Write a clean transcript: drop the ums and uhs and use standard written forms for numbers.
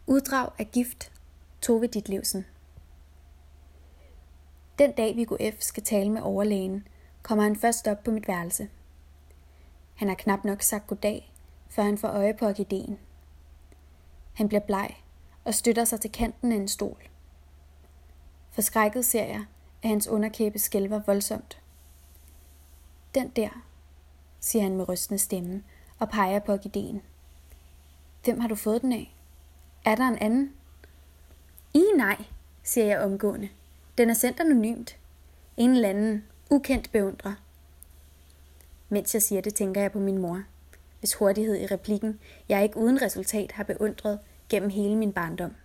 Uddrag af Gift, Tove Ditlevsen. Den dag Viggo F. skal tale med overlægen, kommer han først op på mit værelse. Han har knap nok sagt goddag, før han får øje på orkideen. Han bliver bleg og støtter sig til kanten af en stol. Forskrækket ser jeg, at hans underkæbe skælver voldsomt. Den der, siger han med rystende stemme og peger på orkideen. Hvem har du fået den af? Er der en anden? Nej, siger jeg omgående. Den er sendt anonymt. En eller anden ukendt beundrer. Mens jeg siger det, tænker jeg på min mor, hvis hurtighed i replikken jeg ikke uden resultat har beundret gennem hele min barndom.